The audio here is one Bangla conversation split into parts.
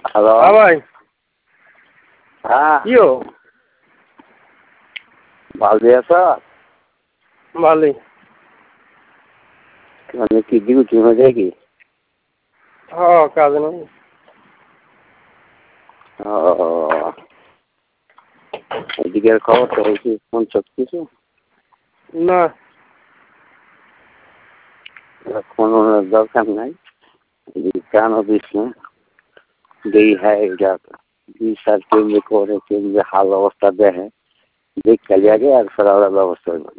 হ্যালো। হ্যাঁ ভাই। হ্যাঁ কিও? ভালো আছ? ভালোই। মানে কি ডিউটি হয়ে যায় কি? হ্যাঁ কাজে নাই। ও এদিকের খবর তো হয়েছে কোন সব কিছু না। কোনো দরকার নাই। কেন দিস না যেই হয় এটা বিচার কেন্দ্রে করে কেন্দ্রে হাল অবস্থা দেখে দেখ খালি আগে আর সরাবার ব্যবস্থা হবে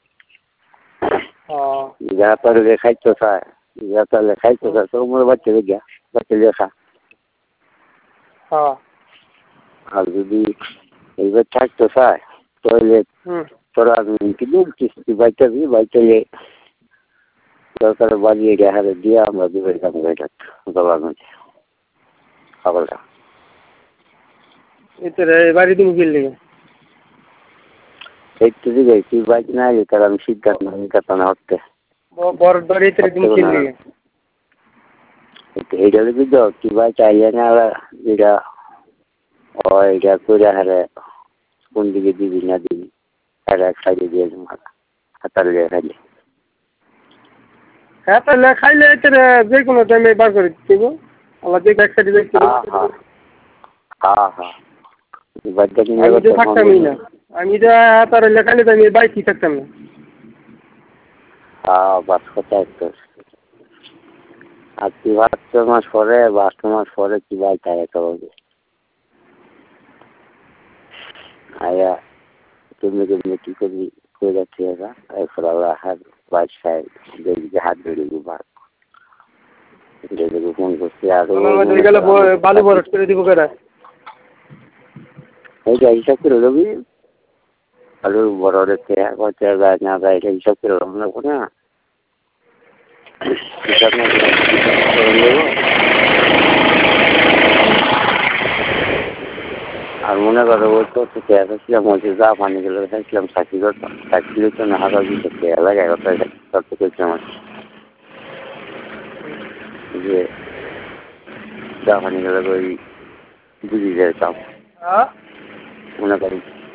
যারা তার লেখাইতে চায় যারা তার লেখাইতে চায় তো আমার বাচ্চা দেখা বাচ্চা লেখা আর যদি এইবার থাকতে চায় তাহলে তোরা কিন্তু কিস্তি বাইচাবি বাইচালে দরকার বাজিয়ে হারে দিয়ে আমরা দুবের কাম করে থাকতো গভর্নমেন্টে খবরটা বাড়ি তুমি কিনলে একটু দিকে তুই বাইক না এলে তার আমি সিদ্ধান্ত নিতে না হচ্ছে বড় বাড়ি তুমি কিনলে এইটা যদি তুই বাইক চাইলে না এটা এটা করে হারে কোন দিকে দিবি না দিবি আর এক সাইডে দিয়ে হাতার খাইলে হ্যাঁ তাহলে খাইলে যে কোনো টাইমে বার করে দিব আল্লাহ যে এক সাইডে হ্যাঁ হ্যাঁ হ্যাঁ আমি তো থাকতামই না আমি তো তার লেখাইলে তো আমি বাইকই থাকতাম না হ্যাঁ বাস কথা একটু আর তুই 8 মাস পরে বা 8 মাস পরে কি বাইক আয়া করবে আয়া তুমি কি করবি করে যাচ্ছি এরা এরপর আল্লাহ হাত বাইক সাহেব দেখবি হাত বেরিয়ে বার ফোন করছি আর বালু বরট করে দিব কেরা এইটা হিসাব করে দেবি আলু বড় রেখে না যায় এটা হিসাব করে নেবো না হিসাব না করে নেবো আর মনে করো ওই তো খেয়েছিলাম বলছি যা পানি গেলে খাইছিলাম 60 কিলো তো না হাজার দিতে খেয়ে লাগে করতে করছিলাম যে যা পানি গেলে ওই বুঝি যেতাম মনে করি